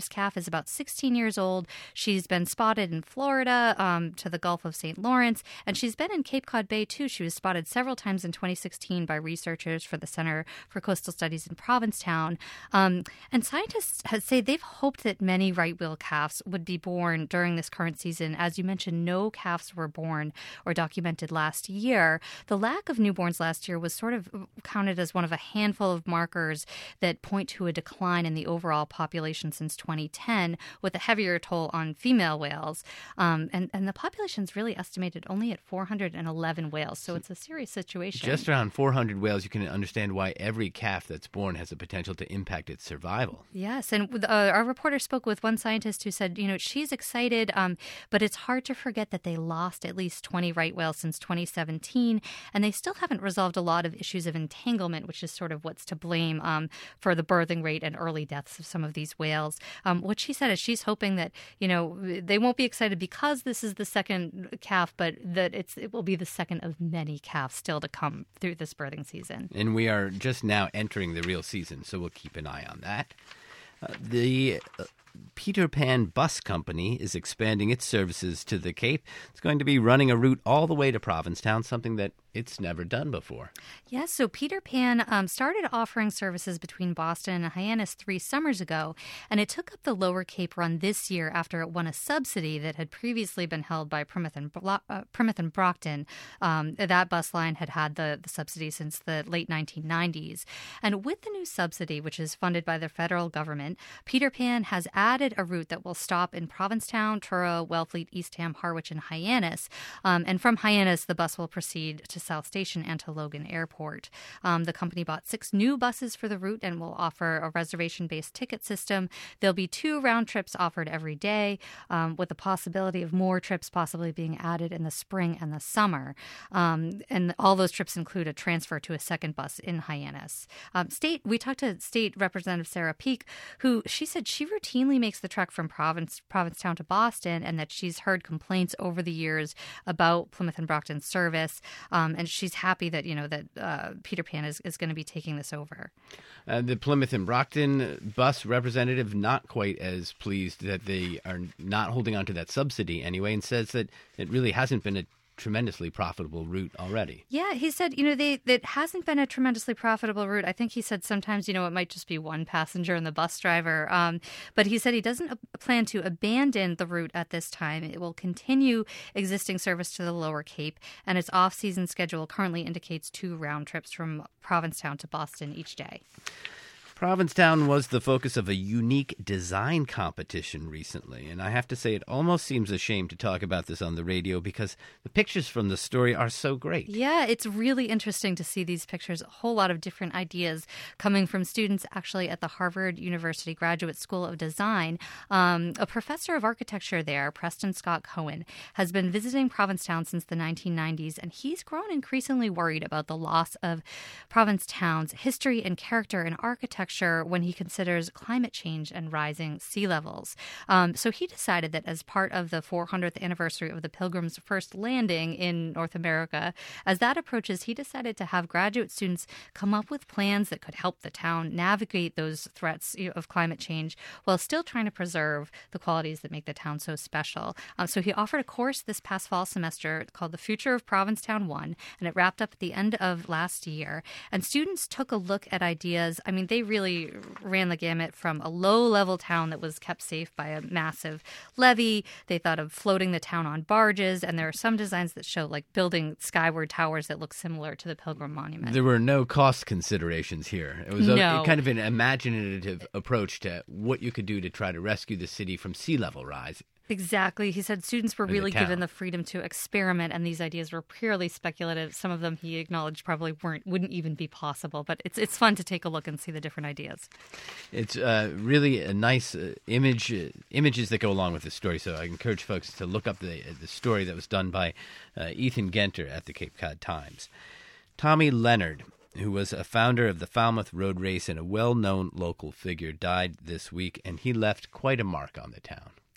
S2: latest calf is about sixteen years old. She's been spotted in Florida um, to the Gulf of Saint Lawrence, and she's been in Cape Cod Bay, too. She was spotted several times in twenty sixteen by researchers for the Center for Coastal Studies in Provincetown. Um, and scientists have, say they've hoped that many right-wheel calves would be born during this current season. As you mentioned, no calves were born or documented last year. The lack of newborns last year was sort of counted as one of a handful of markers that point to a decline in the overall population since twenty ten, with a heavier toll on female whales. Um, and, and the population's really estimated only at four hundred eleven whales, so it's a serious situation.
S1: Just around four hundred whales, you can understand why every calf that's born has the potential to impact its survival.
S2: Yes, and uh, our reporter spoke with one scientist who said, you know, she's excited, um, but it's hard to forget that they lost at least twenty right whales since twenty seventeen, and they still haven't resolved a lot of issues of entanglement, which is sort of what's to blame um, for the birthing rate and early deaths of some of these whales. Um, what she said is she's hoping that, you know, they won't be excited because this is the second calf, but that it's it will be the second of many calves still to come through this birthing season.
S1: And we are just now entering the real season, so we'll keep an eye on that. Uh, the uh, Peter Pan Bus Company is expanding its services to the Cape. It's going to be running a route all the way to Provincetown, something that it's never done before.
S2: Yes, so Peter Pan um, started offering services between Boston and Hyannis three summers ago, and it took up the Lower Cape run this year after it won a subsidy that had previously been held by Plymouth and, Blo- uh, Plymouth and Brockton. Um, that bus line had had the, the subsidy since the late nineteen nineties. And with the new subsidy, which is funded by the federal government, Peter Pan has added a route that will stop in Provincetown, Truro, Wellfleet, Eastham, Harwich, and Hyannis. Um, and from Hyannis, the bus will proceed to South Station and to Logan Airport. Um, the company bought six new buses for the route and will offer a reservation-based ticket system. There'll be two round trips offered every day, um, with the possibility of more trips possibly being added in the spring and the summer. Um, and all those trips include a transfer to a second bus in Hyannis. Um, state, we talked to State Representative Sarah Peake, who she said she routinely makes the trek from Province, Provincetown to Boston, and that she's heard complaints over the years about Plymouth and Brockton's service. Um, and she's happy that, you know, that uh, Peter Pan is, is going to be taking this over.
S1: Uh, the Plymouth and Brockton bus representative not quite as pleased that they are not holding on to that subsidy anyway, and says that it really hasn't been a tremendously profitable route already.
S2: Yeah, he said, you know, they it hasn't been a tremendously profitable route. I think he said sometimes, you know, it might just be one passenger and the bus driver. Um, but he said he doesn't plan to abandon the route at this time. It will continue existing service to the Lower Cape, and its off-season schedule currently indicates two round trips from Provincetown to Boston each day.
S1: Provincetown was the focus of a unique design competition recently, and I have to say it almost seems a shame to talk about this on the radio because the pictures from the story are so great.
S2: Yeah, it's really interesting to see these pictures, a whole lot of different ideas coming from students actually at the Harvard University Graduate School of Design. Um, a professor of architecture there, Preston Scott Cohen, has been visiting Provincetown since the nineteen nineties, and he's grown increasingly worried about the loss of Provincetown's history and character in architecture when he considers climate change and rising sea levels. Um, so he decided that as part of the four hundredth anniversary of the Pilgrims' first landing in North America, as that approaches, he decided to have graduate students come up with plans that could help the town navigate those threats you know, of climate change while still trying to preserve the qualities that make the town so special. Um, so he offered a course this past fall semester called The Future of Provincetown one, and it wrapped up at the end of last year. And students took a look at ideas. I mean, they really ran the gamut from a low-level town that was kept safe by a massive levee. They thought of floating the town on barges, and there are some designs that show like building skyward towers that look similar to the Pilgrim Monument.
S1: There were no cost considerations here. It was a,
S2: no.
S1: kind of an imaginative approach to what you could do to try to rescue the city from sea level rise.
S2: Exactly. He said students were
S1: the
S2: really
S1: town.
S2: given the freedom to experiment, and these ideas were purely speculative. Some of them, he acknowledged, probably weren't wouldn't even be possible. But it's it's fun to take a look and see the different ideas.
S1: It's uh, really a nice uh, image, uh, images that go along with the story. So I encourage folks to look up the the story that was done by uh, Ethan Genter at the Cape Cod Times. Tommy Leonard, who was a founder of the Falmouth Road Race and a well-known local figure, died this week, and he left quite a mark on the town.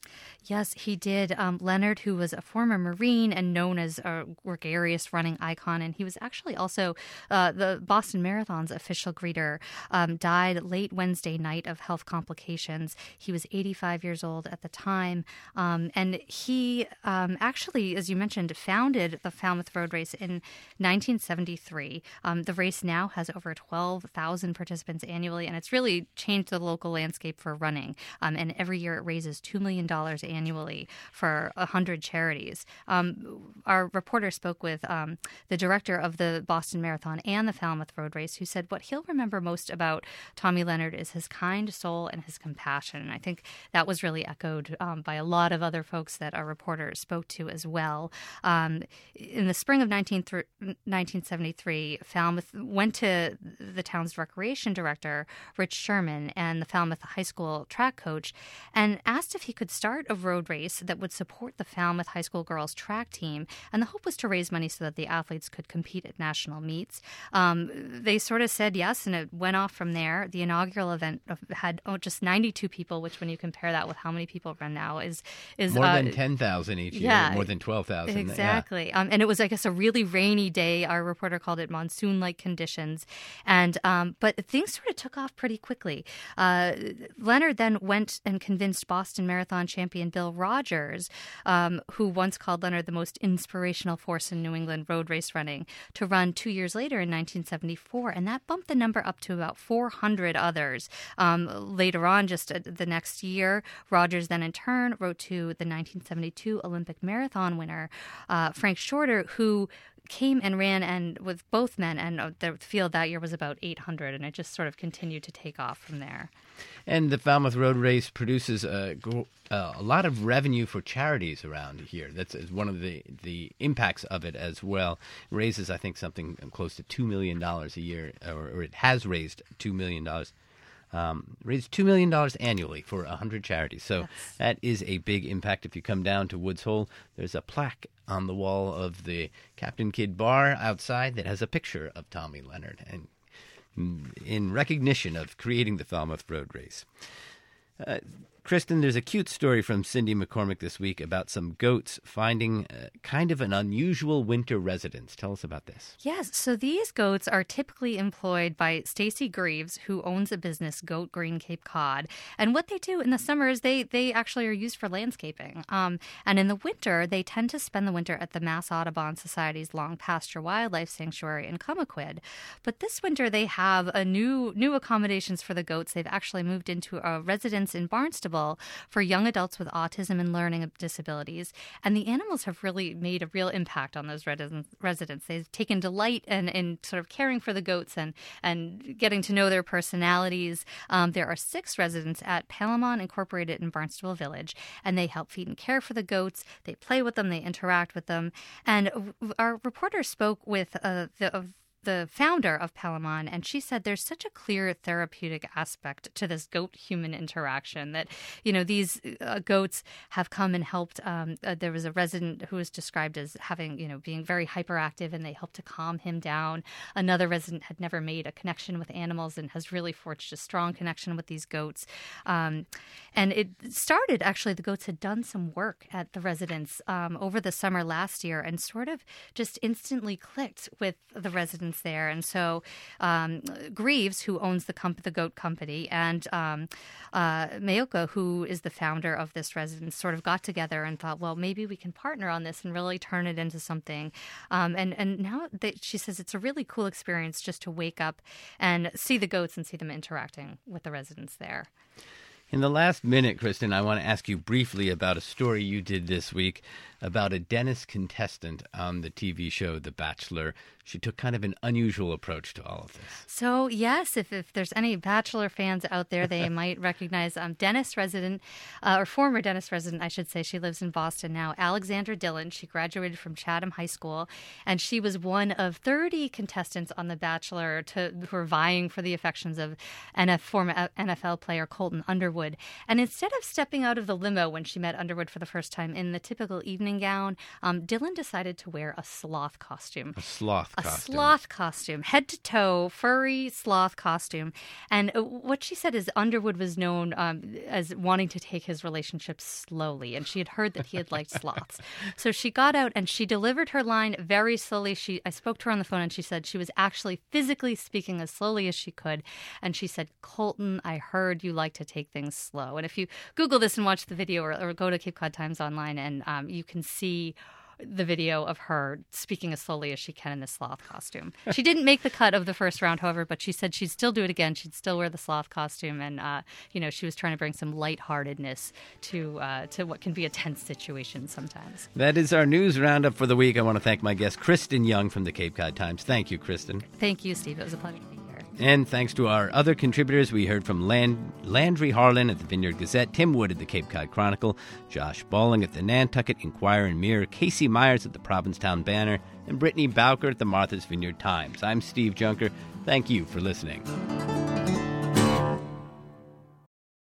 S2: Yes, he did. Um, Leonard, who was a former Marine and known as a gregarious running icon, and he was actually also uh, the Boston Marathon's official greeter, um, died late Wednesday night of health complications. He was eighty-five years old at the time, um, and he um, actually, as you mentioned, founded the Falmouth Road Race in nineteen seventy-three. Um, the race now has over twelve thousand participants annually, and it's really changed the local landscape for running. Um, and every year it raises two million dollars annually for one hundred charities. Um, our reporter spoke with um, the director of the Boston Marathon and the Falmouth Road Race, who said what he'll remember most about Tommy Leonard is his kind soul and his compassion. And I think that was really echoed um, by a lot of other folks that our reporter spoke to as well. Um, in the spring of nineteen seventy-three, Falmouth went to the town's recreation director, Rich Sherman, and the Falmouth High School track coach, and asked if he could start a road race that would support the Falmouth High School girls track team. And the hope was to raise money so that the athletes could compete at national meets. Um, they sort of said yes, and it went off from there. The inaugural event had oh, just ninety-two people, which when you compare that with how many people run now is is
S1: more
S2: uh,
S1: than ten thousand each year,
S2: yeah,
S1: more than twelve thousand.
S2: Exactly.
S1: Yeah.
S2: Um, and it was, I guess, a really rainy day. Our reporter called it monsoon-like conditions. And um, but things sort of took off pretty quickly. Uh, Leonard then went and convinced Boston Marathon champion Bill Rogers, um, who once called Leonard the most inspirational force in New England road race running, to run two years later in nineteen seventy-four. And that bumped the number up to about four hundred others. Um, later on, just uh, the next year, Rogers then in turn wrote to the nineteen seventy-two Olympic marathon winner, uh, Frank Shorter, who came and ran and with both men, and uh, the field that year was about eight hundred, and it just sort of continued to take off from there.
S1: And the Falmouth Road Race produces a, uh, a lot of revenue for charities around here. That's one of the, the impacts of it as well. It raises, I think, something close to two million dollars a year, or, or it has raised two million dollars. Um, raised two million dollars annually for one hundred charities. So yes. That is a big impact. If you come down to Woods Hole, there's a plaque on the wall of the Captain Kidd Bar outside that has a picture of Tommy Leonard, and in recognition of creating the Falmouth Road Race. Uh, Kristen, there's a cute story from Cindy McCormick this week about some goats finding uh, kind of an unusual winter residence. Tell us about this.
S2: Yes, so these goats are typically employed by Stacy Greaves, who owns a business, Goat Green Cape Cod. And what they do in the summer is they, they actually are used for landscaping. Um, and in the winter, they tend to spend the winter at the Mass Audubon Society's Long Pasture Wildlife Sanctuary in Comaquid. But this winter, they have a new new accommodations for the goats. They've actually moved into a residence in Barnstable for young adults with autism and learning disabilities. And the animals have really made a real impact on those residents. They've taken delight in, in sort of caring for the goats and, and getting to know their personalities. Um, there are six residents at Palamon Incorporated in Barnstable Village, and they help feed and care for the goats. They play with them. They interact with them. And our reporter spoke with uh, the uh, the founder of Palamon, and she said there's such a clear therapeutic aspect to this goat-human interaction that, you know, these uh, goats have come and helped. Um, uh, there was a resident who was described as having, you know, being very hyperactive, and they helped to calm him down. Another resident had never made a connection with animals and has really forged a strong connection with these goats. Um, and it started, actually, the goats had done some work at the residence um, over the summer last year and sort of just instantly clicked with the residents there. And so um, Greaves, who owns the, comp- the goat company, and um, uh, Mayoko, who is the founder of this residence, sort of got together and thought, well, maybe we can partner on this and really turn it into something. Um, and, and now they, she says it's a really cool experience just to wake up and see the goats and see them interacting with the residents there.
S1: In the last minute, Kristen, I want to ask you briefly about a story you did this week about a dentist contestant on the T V show The Bachelor. She took kind of an unusual approach to all of this.
S2: So, yes, if, if there's any Bachelor fans out there, they might recognize um, dentist resident, uh, or former dentist resident, I should say. She lives in Boston now, Alexandra Dillon. She graduated from Chatham High School, and she was one of thirty contestants on The Bachelor to, who were vying for the affections of N F, former N F L player Colton Underwood. Underwood. And instead of stepping out of the limo when she met Underwood for the first time in the typical evening gown, um, Dylan decided to wear a sloth costume.
S1: A sloth
S2: a
S1: costume.
S2: A sloth costume, head to toe, furry sloth costume. And what she said is Underwood was known um, as wanting to take his relationship slowly, and she had heard that he had liked sloths. So she got out and she delivered her line very slowly. She, I spoke to her on the phone, and she said she was actually physically speaking as slowly as she could. And she said, "Colton, I heard you like to take things slow." And if you Google this and watch the video, or, or go to Cape Cod Times online, and um, you can see the video of her speaking as slowly as she can in the sloth costume. She didn't make the cut of the first round, however, but she said she'd still do it again. She'd still wear the sloth costume, and uh, you know, she was trying to bring some lightheartedness to uh, to what can be a tense situation sometimes.
S1: That is our news roundup for the week. I want to thank my guest, Kristen Young from the Cape Cod Times. Thank you, Kristen.
S2: Thank you, Steve. It was a pleasure to be here.
S1: And thanks to our other contributors, we heard from Land- Landry Harlan at the Vineyard Gazette, Tim Wood at the Cape Cod Chronicle, Josh Balling at the Nantucket Enquirer and Mirror, Casey Myers at the Provincetown Banner, and Brittany Bowker at the Martha's Vineyard Times. I'm Steve Junker. Thank you for listening.